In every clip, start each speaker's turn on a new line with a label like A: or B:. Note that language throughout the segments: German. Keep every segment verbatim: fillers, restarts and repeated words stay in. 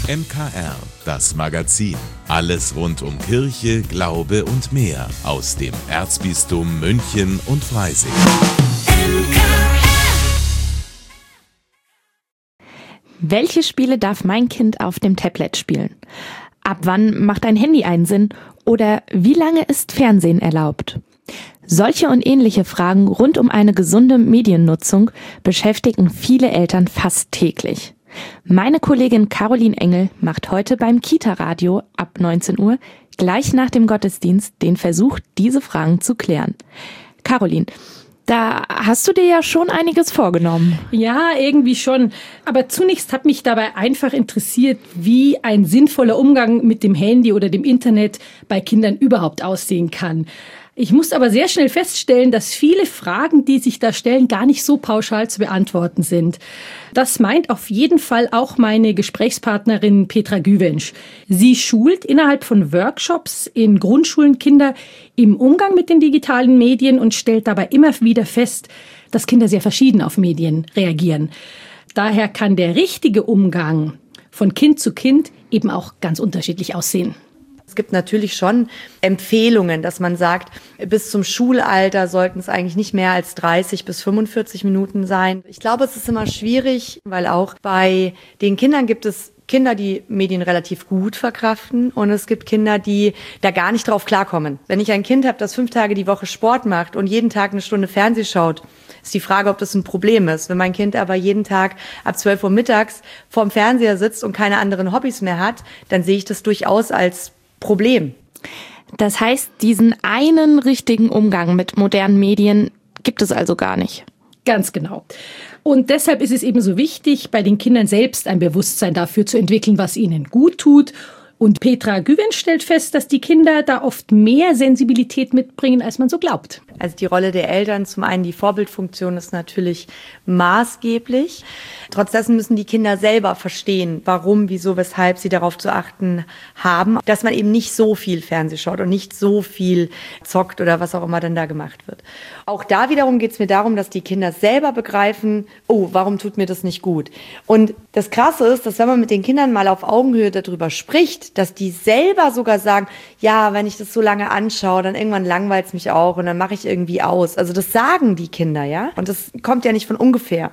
A: M K R, das Magazin. Alles rund um Kirche, Glaube und mehr aus dem Erzbistum München und Freising.
B: Welche Spiele darf mein Kind auf dem Tablet spielen? Ab wann macht ein Handy einen Sinn? Oder wie lange ist Fernsehen erlaubt? Solche und ähnliche Fragen rund um eine gesunde Mediennutzung beschäftigen viele Eltern fast täglich. Meine Kollegin Caroline Engel macht heute beim Kita-Radio ab neunzehn Uhr gleich nach dem Gottesdienst den Versuch, diese Fragen zu klären. Caroline, da hast du dir ja schon einiges vorgenommen.
C: Ja, irgendwie schon. Aber zunächst hat mich dabei einfach interessiert, wie ein sinnvoller Umgang mit dem Handy oder dem Internet bei Kindern überhaupt aussehen kann. Ich muss aber sehr schnell feststellen, dass viele Fragen, die sich da stellen, gar nicht so pauschal zu beantworten sind. Das meint auf jeden Fall auch meine Gesprächspartnerin Petra Güvensch. Sie schult innerhalb von Workshops in Grundschulen Kinder im Umgang mit den digitalen Medien und stellt dabei immer wieder fest, dass Kinder sehr verschieden auf Medien reagieren. Daher kann der richtige Umgang von Kind zu Kind eben auch ganz unterschiedlich aussehen.
D: Es gibt natürlich schon Empfehlungen, dass man sagt, bis zum Schulalter sollten es eigentlich nicht mehr als dreißig bis fünfundvierzig Minuten sein. Ich glaube, es ist immer schwierig, weil auch bei den Kindern gibt es Kinder, die Medien relativ gut verkraften und es gibt Kinder, die da gar nicht drauf klarkommen. Wenn ich ein Kind habe, das fünf Tage die Woche Sport macht und jeden Tag eine Stunde Fernsehen schaut, ist die Frage, ob das ein Problem ist. Wenn mein Kind aber jeden Tag ab zwölf Uhr mittags vorm Fernseher sitzt und keine anderen Hobbys mehr hat, dann sehe ich das durchaus als Problem.
B: Das heißt, diesen einen richtigen Umgang mit modernen Medien gibt es also gar nicht.
C: Ganz genau. Und deshalb ist es eben so wichtig, bei den Kindern selbst ein Bewusstsein dafür zu entwickeln, was ihnen gut tut. Und Petra Güvensch stellt fest, dass die Kinder da oft mehr Sensibilität mitbringen, als man so glaubt.
D: Also die Rolle der Eltern, zum einen die Vorbildfunktion ist natürlich maßgeblich. Trotz dessen müssen die Kinder selber verstehen, warum, wieso, weshalb sie darauf zu achten haben, dass man eben nicht so viel Fernseh schaut und nicht so viel zockt oder was auch immer dann da gemacht wird. Auch da wiederum geht es mir darum, dass die Kinder selber begreifen, oh, warum tut mir das nicht gut? Und das Krasse ist, dass wenn man mit den Kindern mal auf Augenhöhe darüber spricht, dass die selber sogar sagen, ja, wenn ich das so lange anschaue, dann irgendwann langweilt es mich auch und dann mache ich irgendwie aus. Also das sagen die Kinder, ja? Und das kommt ja nicht von ungefähr.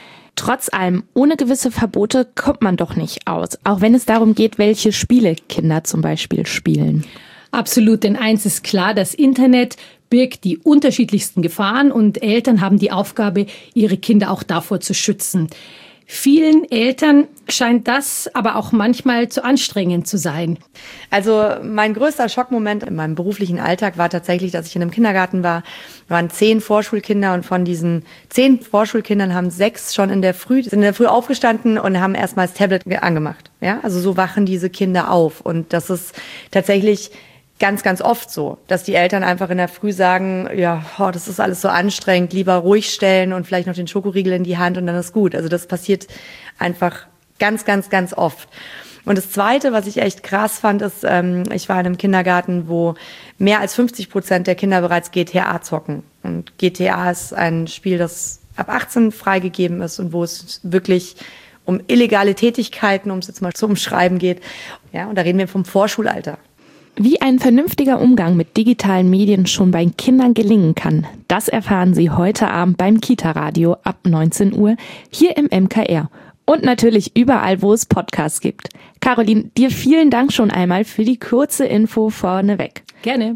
B: Trotz allem, ohne gewisse Verbote kommt man doch nicht aus, auch wenn es darum geht, welche Spiele Kinder zum Beispiel spielen.
C: Absolut, denn eins ist klar, das Internet birgt die unterschiedlichsten Gefahren und Eltern haben die Aufgabe, ihre Kinder auch davor zu schützen. Vielen Eltern scheint das aber auch manchmal zu anstrengend zu sein.
D: Also mein größter Schockmoment in meinem beruflichen Alltag war tatsächlich, dass ich in einem Kindergarten war. Da waren zehn Vorschulkinder und von diesen zehn Vorschulkindern haben sechs schon in der Früh, sind in der Früh aufgestanden und haben erstmal das Tablet angemacht. Ja, also so wachen diese Kinder auf und das ist tatsächlich ganz, ganz oft so, dass die Eltern einfach in der Früh sagen, ja, oh, das ist alles so anstrengend, lieber ruhig stellen und vielleicht noch den Schokoriegel in die Hand und dann ist gut. Also das passiert einfach ganz, ganz, ganz oft. Und das Zweite, was ich echt krass fand, ist, ähm, ich war in einem Kindergarten, wo mehr als fünfzig Prozent der Kinder bereits G T A zocken. Und G T A ist ein Spiel, das ab achtzehn freigegeben ist und wo es wirklich um illegale Tätigkeiten, um es jetzt mal zu umschreiben geht. Ja, und da reden wir vom Vorschulalter.
B: Wie ein vernünftiger Umgang mit digitalen Medien schon bei Kindern gelingen kann, das erfahren Sie heute Abend beim Kita-Radio ab neunzehn Uhr hier im M K R. Und natürlich überall, wo es Podcasts gibt. Caroline, dir vielen Dank schon einmal für die kurze Info vorneweg.
C: Gerne.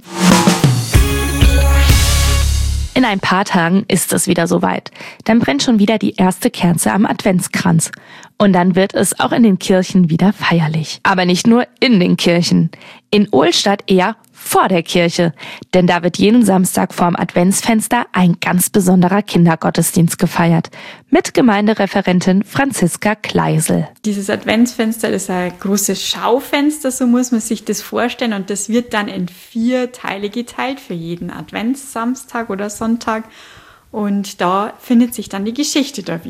B: In ein paar Tagen ist es wieder soweit. Dann brennt schon wieder die erste Kerze am Adventskranz. Und dann wird es auch in den Kirchen wieder feierlich. Aber nicht nur in den Kirchen. In Ohlstadt eher vor der Kirche. Denn da wird jeden Samstag vorm Adventsfenster ein ganz besonderer Kindergottesdienst gefeiert. Mit Gemeindereferentin Franziska Kleisel.
E: Dieses Adventsfenster ist ein großes Schaufenster, so muss man sich das vorstellen. Und das wird dann in vier Teile geteilt für jeden Adventssamstag oder Sonntag. Und da findet sich dann die Geschichte da wieder.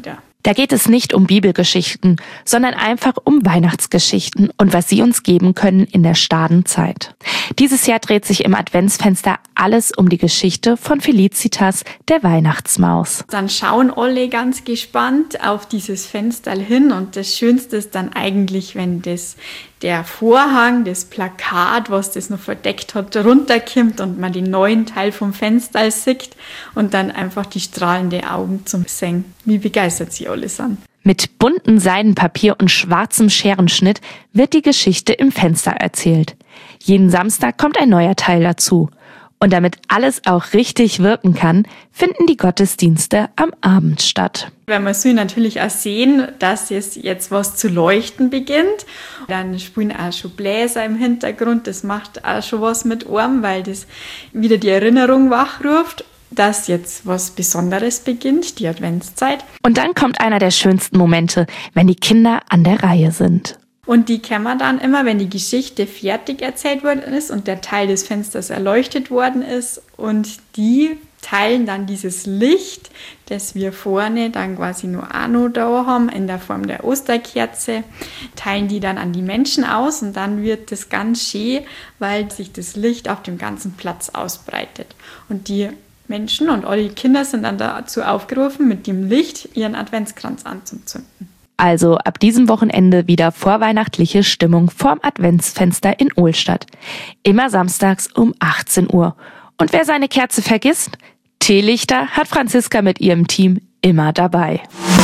B: Da geht es nicht um Bibelgeschichten, sondern einfach um Weihnachtsgeschichten und was sie uns geben können in der starren Zeit. Dieses Jahr dreht sich im Adventsfenster alles um die Geschichte von Felicitas, der Weihnachtsmaus.
E: Dann schauen alle ganz gespannt auf dieses Fenster hin und das Schönste ist dann eigentlich, wenn das der Vorhang, das Plakat, was das noch verdeckt hat, runterkommt und man den neuen Teil vom Fenster sieht und dann einfach die strahlenden Augen zum Sehen. Wie begeistert sie alle sind.
B: Mit bunten Seidenpapier und schwarzem Scherenschnitt wird die Geschichte im Fenster erzählt. Jeden Samstag kommt ein neuer Teil dazu. Und damit alles auch richtig wirken kann, finden die Gottesdienste am Abend statt.
E: Wenn wir so natürlich auch sehen, dass es jetzt was zu leuchten beginnt, dann spielen auch schon Bläser im Hintergrund. Das macht auch schon was mit Ohren, weil das wieder die Erinnerung wachruft, dass jetzt was Besonderes beginnt, die Adventszeit.
B: Und dann kommt einer der schönsten Momente, wenn die Kinder an der Reihe sind.
E: Und die kann man dann immer, wenn die Geschichte fertig erzählt worden ist und der Teil des Fensters erleuchtet worden ist und die teilen dann dieses Licht, das wir vorne dann quasi nur auch noch da haben, in der Form der Osterkerze, teilen die dann an die Menschen aus und dann wird das ganz schön, weil sich das Licht auf dem ganzen Platz ausbreitet. Und die Menschen und alle Kinder sind dann dazu aufgerufen, mit dem Licht ihren Adventskranz anzuzünden.
B: Also ab diesem Wochenende wieder vorweihnachtliche Stimmung vorm Adventsfenster in Ohlstadt. Immer samstags um achtzehn Uhr. Und wer seine Kerze vergisst, Teelichter hat Franziska mit ihrem Team immer dabei.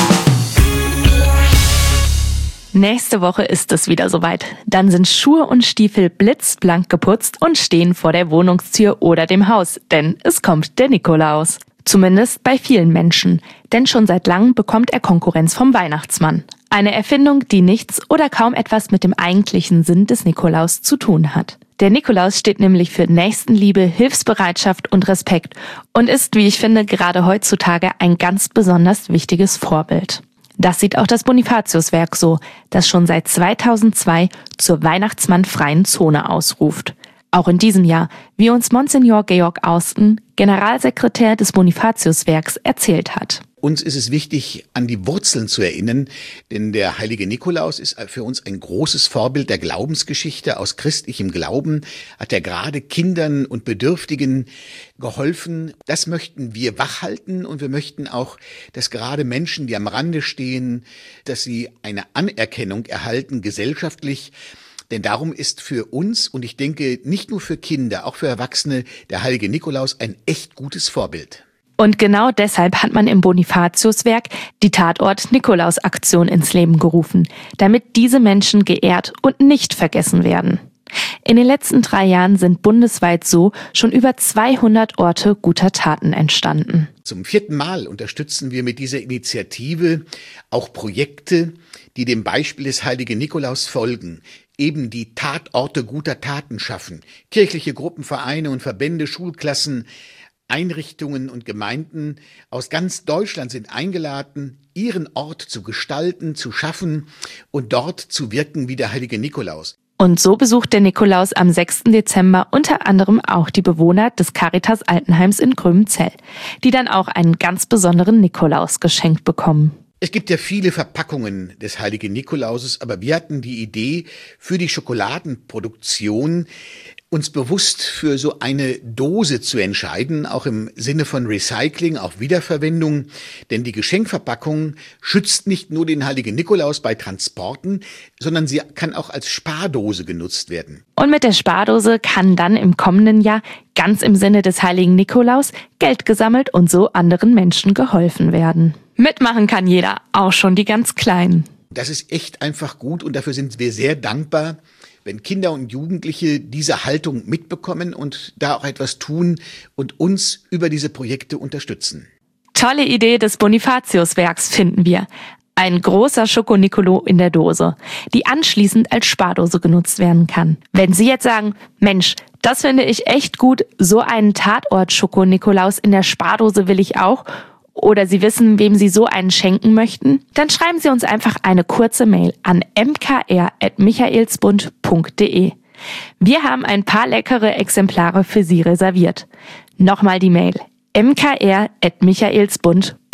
B: Nächste Woche ist es wieder soweit. Dann sind Schuhe und Stiefel blitzblank geputzt und stehen vor der Wohnungstür oder dem Haus, denn es kommt der Nikolaus. Zumindest bei vielen Menschen, denn schon seit langem bekommt er Konkurrenz vom Weihnachtsmann. Eine Erfindung, die nichts oder kaum etwas mit dem eigentlichen Sinn des Nikolaus zu tun hat. Der Nikolaus steht nämlich für Nächstenliebe, Hilfsbereitschaft und Respekt und ist, wie ich finde, gerade heutzutage ein ganz besonders wichtiges Vorbild. Das sieht auch das Bonifatiuswerk so, das schon seit zweitausendzwei zur Weihnachtsmannfreien Zone ausruft. Auch in diesem Jahr, wie uns Monsignor Georg Austen, Generalsekretär des Bonifatiuswerks, erzählt hat.
F: Uns ist es wichtig, an die Wurzeln zu erinnern, denn der heilige Nikolaus ist für uns ein großes Vorbild der Glaubensgeschichte. Aus christlichem Glauben hat er gerade Kindern und Bedürftigen geholfen. Das möchten wir wachhalten und wir möchten auch, dass gerade Menschen, die am Rande stehen, dass sie eine Anerkennung erhalten, gesellschaftlich. Denn darum ist für uns und ich denke nicht nur für Kinder, auch für Erwachsene, der heilige Nikolaus ein echt gutes Vorbild.
B: Und genau deshalb hat man im Bonifatiuswerk die Tatort-Nikolaus-Aktion ins Leben gerufen, damit diese Menschen geehrt und nicht vergessen werden. In den letzten drei Jahren sind bundesweit so schon über zweihundert Orte guter Taten entstanden.
F: Zum vierten Mal unterstützen wir mit dieser Initiative auch Projekte, die dem Beispiel des heiligen Nikolaus folgen, eben die Tatorte guter Taten schaffen. Kirchliche Gruppen, Vereine und Verbände, Schulklassen, Einrichtungen und Gemeinden aus ganz Deutschland sind eingeladen, ihren Ort zu gestalten, zu schaffen und dort zu wirken wie der heilige Nikolaus.
B: Und so besucht der Nikolaus am sechsten Dezember unter anderem auch die Bewohner des Caritas Altenheims in Gröbenzell, die dann auch einen ganz besonderen Nikolaus geschenkt bekommen.
F: Es gibt ja viele Verpackungen des heiligen Nikolauses, aber wir hatten die Idee für die Schokoladenproduktion, uns bewusst für so eine Dose zu entscheiden, auch im Sinne von Recycling, auch Wiederverwendung. Denn die Geschenkverpackung schützt nicht nur den heiligen Nikolaus bei Transporten, sondern sie kann auch als Spardose genutzt werden.
B: Und mit der Spardose kann dann im kommenden Jahr ganz im Sinne des heiligen Nikolaus Geld gesammelt und so anderen Menschen geholfen werden. Mitmachen kann jeder, auch schon die ganz Kleinen.
F: Das ist echt einfach gut und dafür sind wir sehr dankbar, wenn Kinder und Jugendliche diese Haltung mitbekommen und da auch etwas tun und uns über diese Projekte unterstützen.
B: Tolle Idee des Bonifatiuswerks finden wir. Ein großer Schokonikolo in der Dose, die anschließend als Spardose genutzt werden kann. Wenn Sie jetzt sagen, Mensch, das finde ich echt gut, so einen Tatort-Schokonikolaus in der Spardose will ich auch, oder Sie wissen, wem Sie so einen schenken möchten, dann schreiben Sie uns einfach eine kurze Mail an m k r at michaelsbund punkt d e. Wir haben ein paar leckere Exemplare für Sie reserviert. Nochmal die Mail m k r at michaelsbund punkt d e.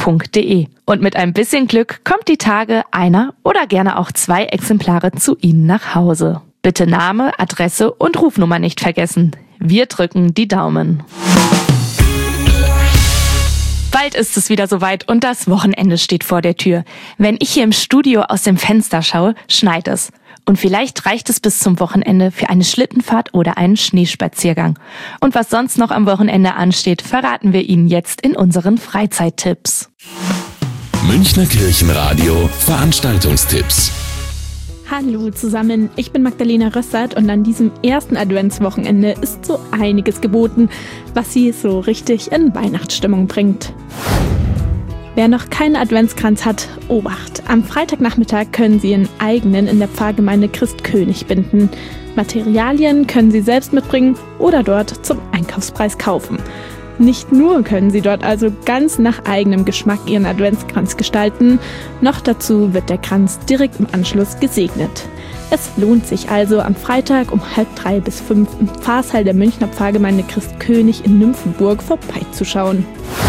B: punkt de. Und mit ein bisschen Glück kommt die Tage einer oder gerne auch zwei Exemplare zu Ihnen nach Hause. Bitte Name, Adresse und Rufnummer nicht vergessen. Wir drücken die Daumen. Bald ist es wieder soweit und das Wochenende steht vor der Tür. Wenn ich hier im Studio aus dem Fenster schaue, schneit es. Und vielleicht reicht es bis zum Wochenende für eine Schlittenfahrt oder einen Schneespaziergang. Und was sonst noch am Wochenende ansteht, verraten wir Ihnen jetzt in unseren Freizeittipps.
A: Münchner Kirchenradio Veranstaltungstipps.
B: Hallo zusammen, ich bin Magdalena Rössert und an diesem ersten Adventswochenende ist so einiges geboten, was Sie so richtig in Weihnachtsstimmung bringt. Wer noch keinen Adventskranz hat, Obacht! Am Freitagnachmittag können Sie Ihren eigenen in der Pfarrgemeinde Christkönig binden. Materialien können Sie selbst mitbringen oder dort zum Einkaufspreis kaufen. Nicht nur können Sie dort also ganz nach eigenem Geschmack Ihren Adventskranz gestalten, noch dazu wird der Kranz direkt im Anschluss gesegnet. Es lohnt sich also, am Freitag um halb drei bis fünf im Pfarrsaal der Münchner Pfarrgemeinde Christkönig in Nymphenburg vorbeizuschauen.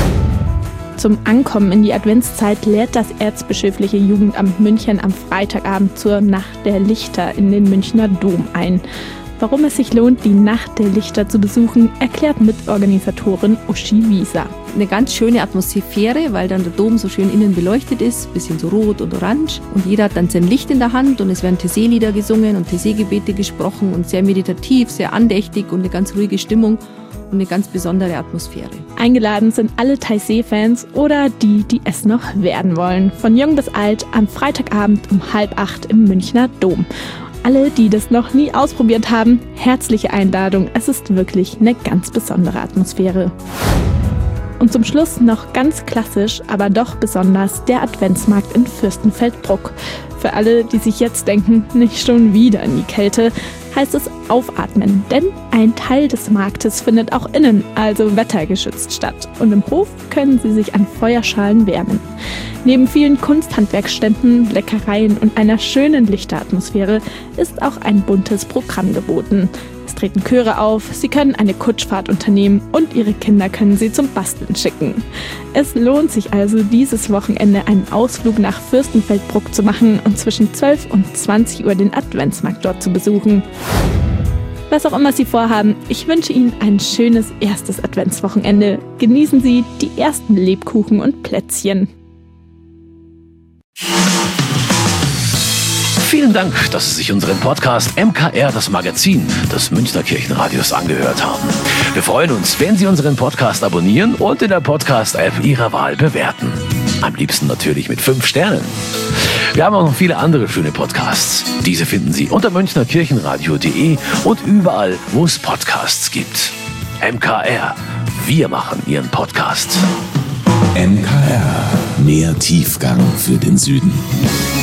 B: Zum Ankommen in die Adventszeit lädt das Erzbischöfliche Jugendamt München am Freitagabend zur Nacht der Lichter in den Münchner Dom ein. Warum es sich lohnt, die Nacht der Lichter zu besuchen, erklärt Mitorganisatorin Uschi Wieser.
G: Eine ganz schöne Atmosphäre, weil dann der Dom so schön innen beleuchtet ist, bisschen so rot und orange. Und jeder hat dann sein Licht in der Hand und es werden Taizé-Lieder gesungen und Taizé-Gebete gesprochen und sehr meditativ, sehr andächtig und eine ganz ruhige Stimmung und eine ganz besondere Atmosphäre.
B: Eingeladen sind alle Taizé-Fans oder die, die es noch werden wollen. Von jung bis alt am Freitagabend um halb acht im Münchner Dom. Alle, die das noch nie ausprobiert haben, herzliche Einladung. Es ist wirklich eine ganz besondere Atmosphäre. Und zum Schluss noch ganz klassisch, aber doch besonders der Adventsmarkt in Fürstenfeldbruck. Für alle, die sich jetzt denken, nicht schon wieder in die Kälte, heißt es aufatmen, denn ein Teil des Marktes findet auch innen, also wettergeschützt statt. Und im Hof können Sie sich an Feuerschalen wärmen. Neben vielen Kunsthandwerkständen, Leckereien und einer schönen Lichteratmosphäre ist auch ein buntes Programm geboten. Es treten Chöre auf, Sie können eine Kutschfahrt unternehmen und Ihre Kinder können Sie zum Basteln schicken. Es lohnt sich also, dieses Wochenende einen Ausflug nach Fürstenfeldbruck zu machen und zwischen zwölf und zwanzig Uhr den Adventsmarkt dort zu besuchen. Was auch immer Sie vorhaben, ich wünsche Ihnen ein schönes erstes Adventswochenende. Genießen Sie die ersten Lebkuchen und Plätzchen.
H: Vielen Dank, dass Sie sich unseren Podcast M K R, das Magazin des Münchner Kirchenradios, angehört haben. Wir freuen uns, wenn Sie unseren Podcast abonnieren und in der Podcast-App Ihrer Wahl bewerten. Am liebsten natürlich mit fünf Sternen. Wir haben auch noch viele andere schöne Podcasts. Diese finden Sie unter münchner kirchenradio punkt de und überall, wo es Podcasts gibt. M K R, wir machen Ihren Podcast.
A: M K R, mehr Tiefgang für den Süden.